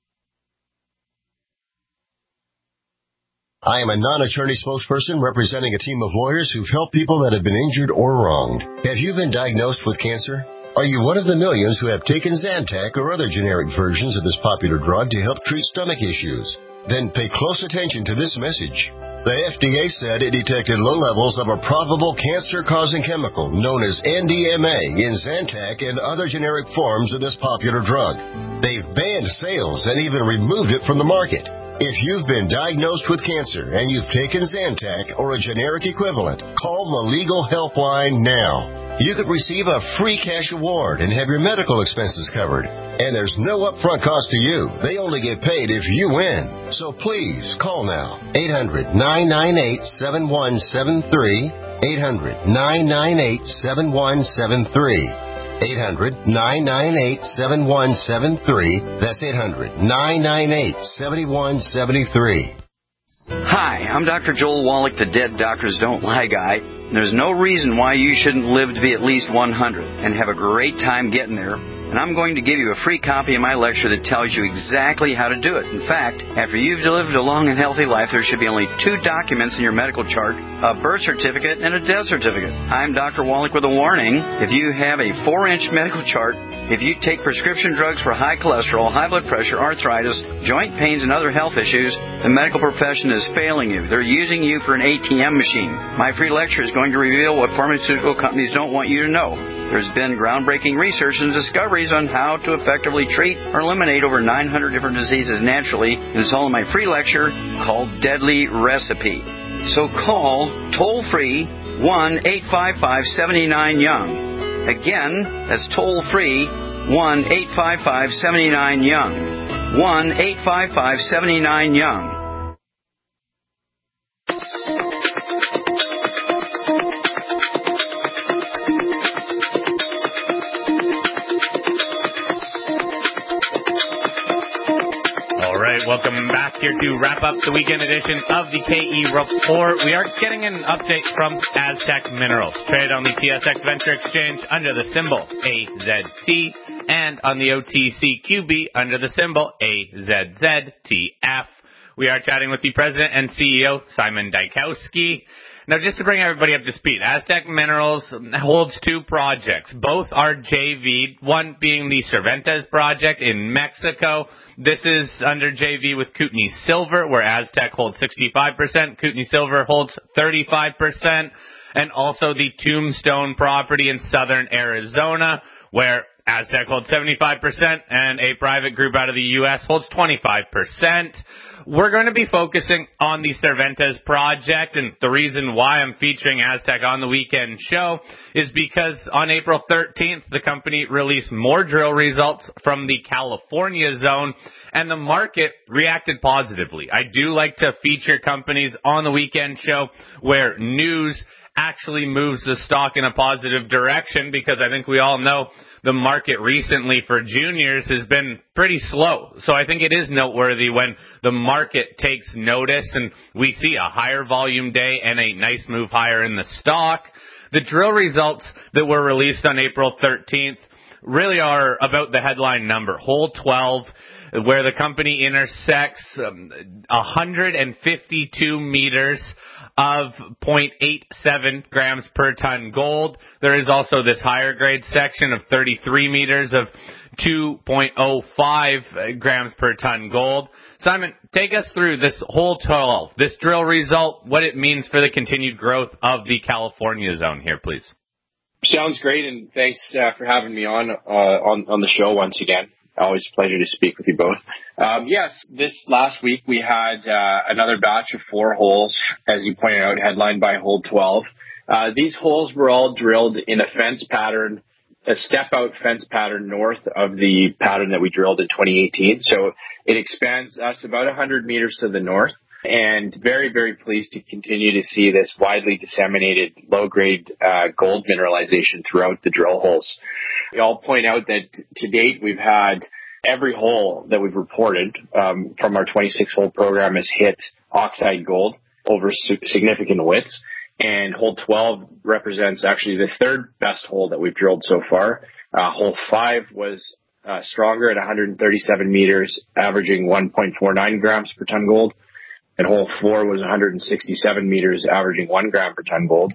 I am a non-attorney spokesperson representing a team of lawyers who've helped people that have been injured or wronged. Have you been diagnosed with cancer? Are you one of the millions who have taken Zantac or other generic versions of this popular drug to help treat stomach issues? Then pay close attention to this message. The F D A said it detected low levels of a probable cancer-causing chemical known as N D M A in Zantac and other generic forms of this popular drug. They've banned sales and even removed it from the market. If you've been diagnosed with cancer and you've taken Zantac or a generic equivalent, call the Legal Helpline now. You could receive a free cash award and have your medical expenses covered. And there's no upfront cost to you. They only get paid if you win. So please, call now. eight hundred, nine nine eight, seven one seven three. eight hundred, nine nine eight, seven one seven three. eight hundred, nine nine eight, seven one seven three. That's eight hundred, nine nine eight, seven one seven three. Hi, I'm Doctor Joel Wallach, the Dead Doctors Don't Lie guy. There's no reason why you shouldn't live to be at least one hundred and have a great time getting there. And I'm going to give you a free copy of my lecture that tells you exactly how to do it. In fact, after you've lived a long and healthy life, there should be only two documents in your medical chart, a birth certificate and a death certificate. I'm Doctor Wallach with a warning. If you have a four-inch medical chart, if you take prescription drugs for high cholesterol, high blood pressure, arthritis, joint pains, and other health issues, the medical profession is failing you. They're using you for an A T M machine. My free lecture is going to reveal what pharmaceutical companies don't want you to know. There's been groundbreaking research and discoveries on how to effectively treat or eliminate over nine hundred different diseases naturally, and it's all in my free lecture called Deadly Recipe. So call toll-free one eight five five, seven nine, young. Again, that's toll-free one eight five five, seven nine, young. one eight five five, seven nine, young. Welcome back here to wrap up the weekend edition of the K E Report. We are getting an update from Aztec Minerals, traded on the T S X Venture Exchange under the symbol A Z T and on the O T C Q B under the symbol A Z Z T F. We are chatting with the president and C E O, Simon Dykowski. Now, just to bring everybody up to speed, Aztec Minerals holds two projects. Both are J V'd, one being the Cervantes project in Mexico. This is under J V with Kootenay Silver, where Aztec holds sixty-five percent, Kootenay Silver holds thirty-five percent, and also the Tombstone property in southern Arizona, where Aztec holds seventy-five percent and a private group out of the U S holds twenty-five percent. We're going to be focusing on the Cervantes project, and the reason why I'm featuring Aztec on the weekend show is because on April thirteenth, the company released more drill results from the California zone, and the market reacted positively. I do like to feature companies on the weekend show where news actually moves the stock in a positive direction, because I think we all know the market recently for juniors has been pretty slow. So I think it is noteworthy when the market takes notice and we see a higher volume day and a nice move higher in the stock. The drill results that were released on April thirteenth really are about the headline number, hole twelve, where the company intersects um, one hundred fifty-two meters of zero point eight seven grams per ton gold. There is also this higher grade section of thirty-three meters of two point oh five grams per ton gold. Simon, take us through this hole twelve, this drill result, what it means for the continued growth of the California zone here, please. Sounds great, and thanks uh, for having me on, uh, on on the show once again. Always a pleasure to speak with you both. Um, yes, this last week we had uh, another batch of four holes, as you pointed out, headlined by hole twelve. Uh, these holes were all drilled in a fence pattern, a step-out fence pattern north of the pattern that we drilled in twenty eighteen. So it expands us about one hundred meters to the north, and very, very pleased to continue to see this widely disseminated low-grade uh, gold mineralization throughout the drill holes. I'll point out that to date we've had every hole that we've reported um, from our twenty-six hole program has hit oxide gold over su- significant widths, and hole twelve represents actually the third best hole that we've drilled so far. Uh, hole five was uh, stronger at one hundred thirty-seven meters, averaging one point four nine grams per ton gold. And hole four was one hundred sixty-seven meters, averaging one gram per ton gold.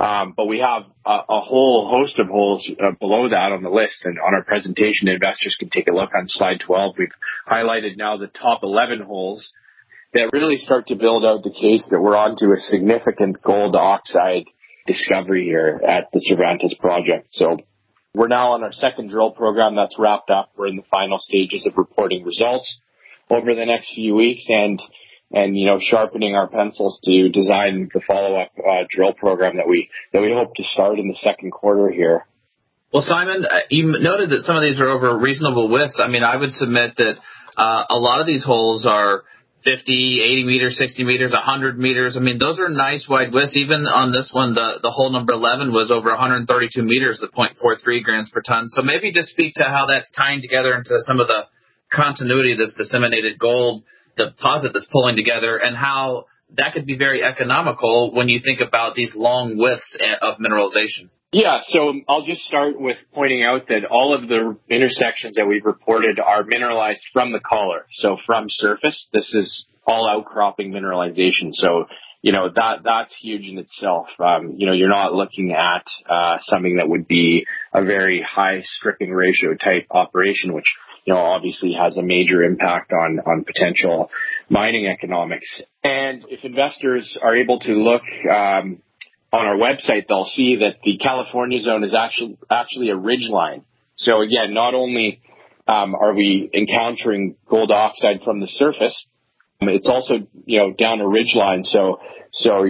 Um, but we have a, a whole host of holes uh, below that on the list, and on our presentation, investors can take a look on slide twelve. We've highlighted now the top eleven holes that really start to build out the case that we're onto a significant gold oxide discovery here at the Cervantes project. So we're now on our second drill program that's wrapped up. We're in the final stages of reporting results over the next few weeks, and and you know sharpening our pencils to design the follow-up uh, drill program that we that we hope to start in the second quarter here. Well, Simon, you noted that some of these are over reasonable widths. I mean, I would submit that uh, a lot of these holes are fifty, eighty meters, sixty meters, one hundred meters. I mean, those are nice wide widths. Even on this one, the, the hole number eleven was over one hundred thirty-two meters at zero point four three grams per ton. So maybe just speak to how that's tying together into some of the continuity of this disseminated gold deposit that's pulling together, and how that could be very economical when you think about these long widths of mineralization. Yeah, so I'll just start with pointing out that all of the intersections that we've reported are mineralized from the collar, so from surface. This is all outcropping mineralization, so you know that that's huge in itself. Um, you know, you're not looking at uh, something that would be a very high stripping ratio type operation, which you know obviously has a major impact on on potential mining economics. And if investors are able to look um, on our website, they'll see that the California zone is actually actually a ridge line. So again, not only um, are we encountering gold oxide from the surface, it's also you know down a ridge line. So so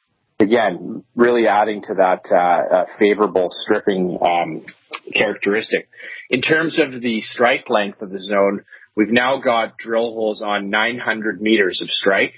again, really adding to that uh, uh, favorable stripping um, characteristic. In terms of the strike length of the zone, we've now got drill holes on nine hundred meters of strike.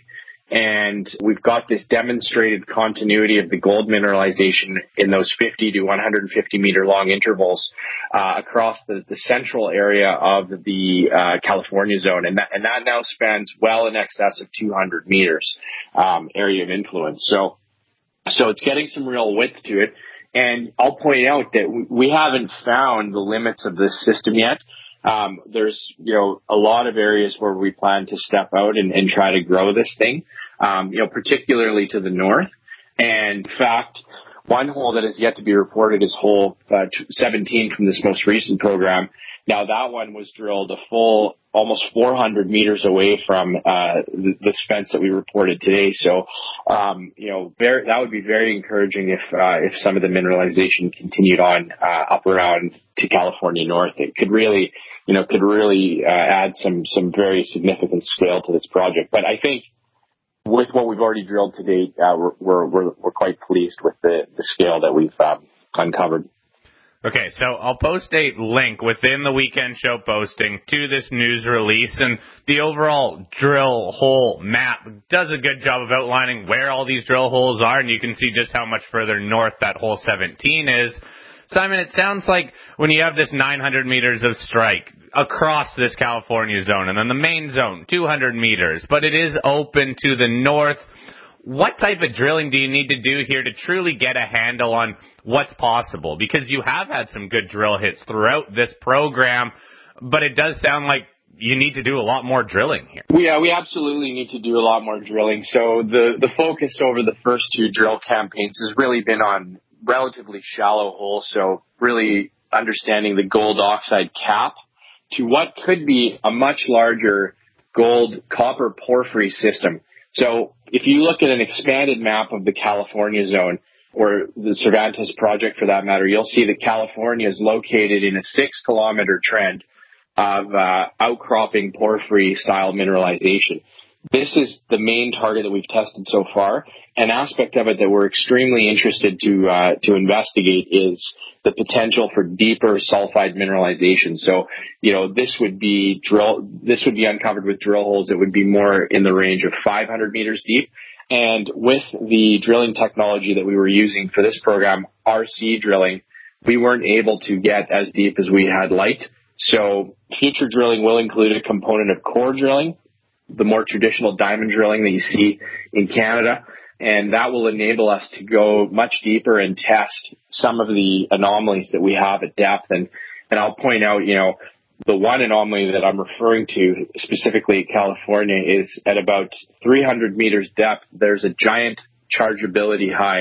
And we've got this demonstrated continuity of the gold mineralization in those fifty to one hundred fifty meter long intervals uh, across the, the central area of the uh, California zone. And that, and that now spans well in excess of two hundred meters um, area of influence. So, so it's getting some real width to it. And I'll point out that we haven't found the limits of this system yet. Um, there's, you know, a lot of areas where we plan to step out and, and try to grow this thing, um, you know, particularly to the north. And in fact, one hole that is yet to be reported is hole uh, seventeen from this most recent program. Now that one was drilled a full almost four hundred meters away from uh, the, the fence that we reported today. So, um, you know, very, that would be very encouraging if uh, if some of the mineralization continued on uh, up around to California North. It could really, you know, could really uh, add some some very significant scale to this project. But I think with what we've already drilled to date, uh, we're, we're we're quite pleased with the the scale that we've um, uncovered. Okay, so I'll post a link within the weekend show posting to this news release, and the overall drill hole map does a good job of outlining where all these drill holes are, and you can see just how much further north that hole seventeen is. Simon, it sounds like when you have this nine hundred meters of strike across this California zone, and then the main zone, two hundred meters, but it is open to the north. What type of drilling do you need to do here to truly get a handle on what's possible? Because you have had some good drill hits throughout this program, but it does sound like you need to do a lot more drilling here. Yeah, we absolutely need to do a lot more drilling. So the, the focus over the first two drill campaigns has really been on relatively shallow holes, so really understanding the gold oxide cap to what could be a much larger gold copper porphyry system. So if you look at an expanded map of the California zone, or the Cervantes project for that matter, you'll see that California is located in a six kilometer trend of uh, outcropping porphyry style mineralization. This is the main target that we've tested so far. An aspect of it that we're extremely interested to uh, to investigate is the potential for deeper sulfide mineralization. So, you know, this would be drill. This would be uncovered with drill holes that would be more in the range of five hundred meters deep. And with the drilling technology that we were using for this program, R C drilling, we weren't able to get as deep as we had liked. So, future drilling will include a component of core drilling, the more traditional diamond drilling that you see in Canada. And that will enable us to go much deeper and test some of the anomalies that we have at depth. And, and I'll point out, you know, the one anomaly that I'm referring to specifically California is at about three hundred meters depth. There's a giant chargeability high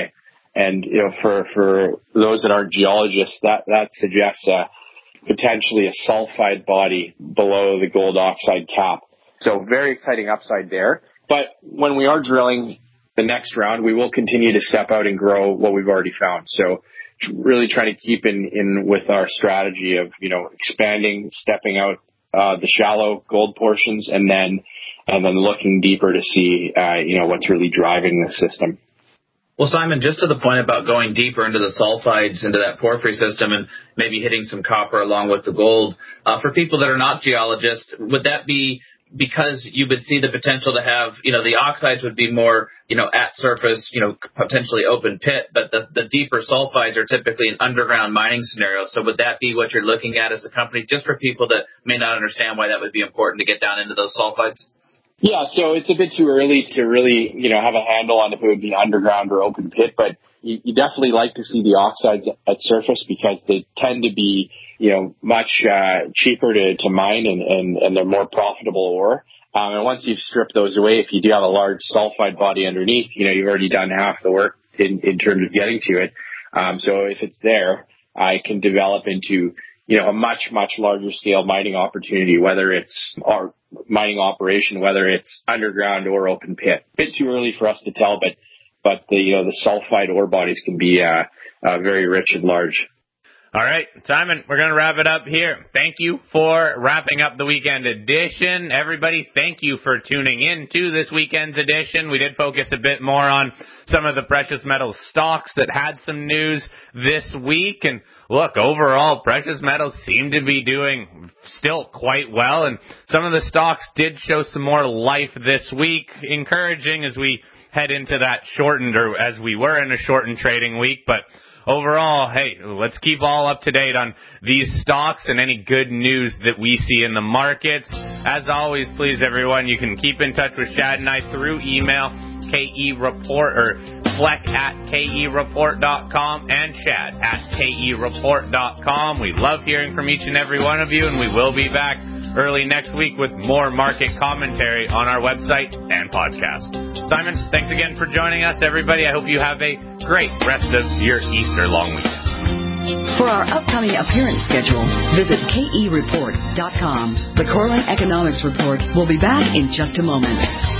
And, you know, for, for those that aren't geologists, that, that suggests a, potentially a sulfide body below the gold oxide cap. So very exciting upside there. But when we are drilling the next round, we will continue to step out and grow what we've already found. So really trying to keep in, in with our strategy of, you know, expanding, stepping out uh, the shallow gold portions, and then and then looking deeper to see, uh, you know, what's really driving the system. Well, Simon, just to the point about going deeper into the sulfides, into that porphyry system, and maybe hitting some copper along with the gold, uh, for people that are not geologists, would that be because you would see the potential to have, you know, the oxides would be more, you know, at surface, you know, potentially open pit, but the, the deeper sulfides are typically an underground mining scenario. So would that be what you're looking at as a company, just for people that may not understand why that would be important to get down into those sulfides? Yeah, so it's a bit too early to really, you know, have a handle on if it would be underground or open pit, but you, you definitely like to see the oxides at surface because they tend to be, you know, much uh, cheaper to, to mine and, and, and they're more profitable ore. Um, and once you've stripped those away, if you do have a large sulfide body underneath, you know, you've already done half the work in, in terms of getting to it. Um, so if it's there, I can develop into, you know, a much, much larger scale mining opportunity, whether it's our mining operation, whether it's underground or open pit. A bit too early for us to tell, but, but the, you know, the sulfide ore bodies can be, uh, uh, very rich and large. All right, Simon, we're going to wrap it up here. Thank you for wrapping up the weekend edition. Everybody, thank you for tuning in to this weekend's edition. We did focus a bit more on some of the precious metal stocks that had some news this week. And look, overall, precious metals seem to be doing still quite well. And some of the stocks did show some more life this week, encouraging as we head into that shortened, or as we were in a shortened trading week. But overall, hey, let's keep all up to date on these stocks and any good news that we see in the markets. As always, please, everyone, you can keep in touch with Shad and I through email, kereport or fleck at kereport dot com and Shad at kereport dot com. We love hearing from each and every one of you, and we will be back early next week with more market commentary on our website and podcast. Simon, thanks again for joining us, everybody. I hope you have a great rest of your Easter long weekend. For our upcoming appearance schedule, visit kereport dot com. The Corwin Economics Report will be back in just a moment.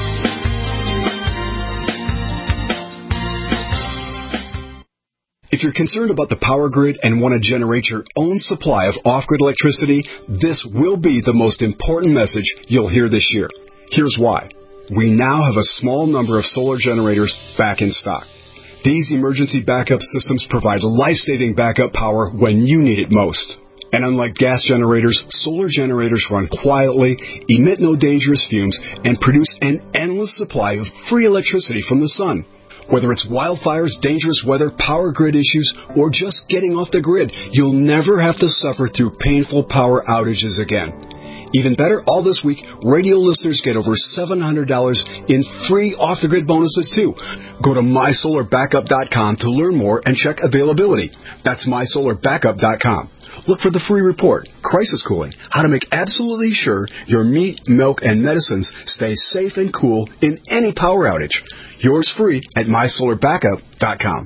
If you're concerned about the power grid and want to generate your own supply of off-grid electricity, this will be the most important message you'll hear this year. Here's why. We now have a small number of solar generators back in stock. These emergency backup systems provide life-saving backup power when you need it most. And unlike gas generators, solar generators run quietly, emit no dangerous fumes, and produce an endless supply of free electricity from the sun. Whether it's wildfires, dangerous weather, power grid issues, or just getting off the grid, you'll never have to suffer through painful power outages again. Even better, all this week, radio listeners get over seven hundred dollars in free off-the-grid bonuses, too. Go to my solar backup dot com to learn more and check availability. That's my solar backup dot com. Look for the free report, Crisis Cooling, how to make absolutely sure your meat, milk, and medicines stay safe and cool in any power outage. Yours free at my solar backup dot com.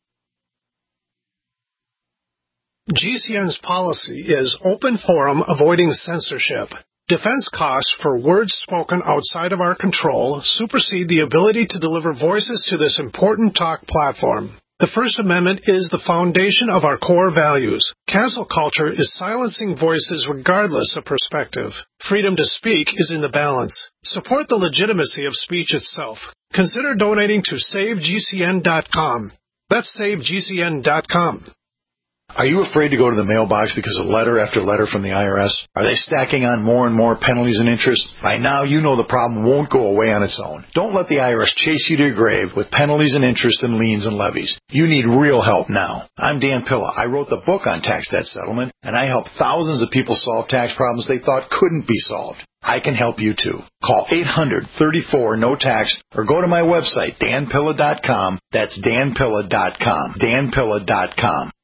G C N's policy is open forum, avoiding censorship. Defense costs for words spoken outside of our control supersede the ability to deliver voices to this important talk platform. The First Amendment is the foundation of our core values. Cancel culture is silencing voices regardless of perspective. Freedom to speak is in the balance. Support the legitimacy of speech itself. Consider donating to save G C N dot com. That's save G C N dot com. Are you afraid to go to the mailbox because of letter after letter from the I R S? Are they stacking on more and more penalties and interest? By now, you know the problem won't go away on its own. Don't let the I R S chase you to your grave with penalties and interest and liens and levies. You need real help now. I'm Dan Pilla. I wrote the book on tax debt settlement, and I help thousands of people solve tax problems they thought couldn't be solved. I can help you too. Call eight hundred, thirty-four, no tax or go to my website, dan pilla dot com. That's dan pilla dot com. dan pilla dot com.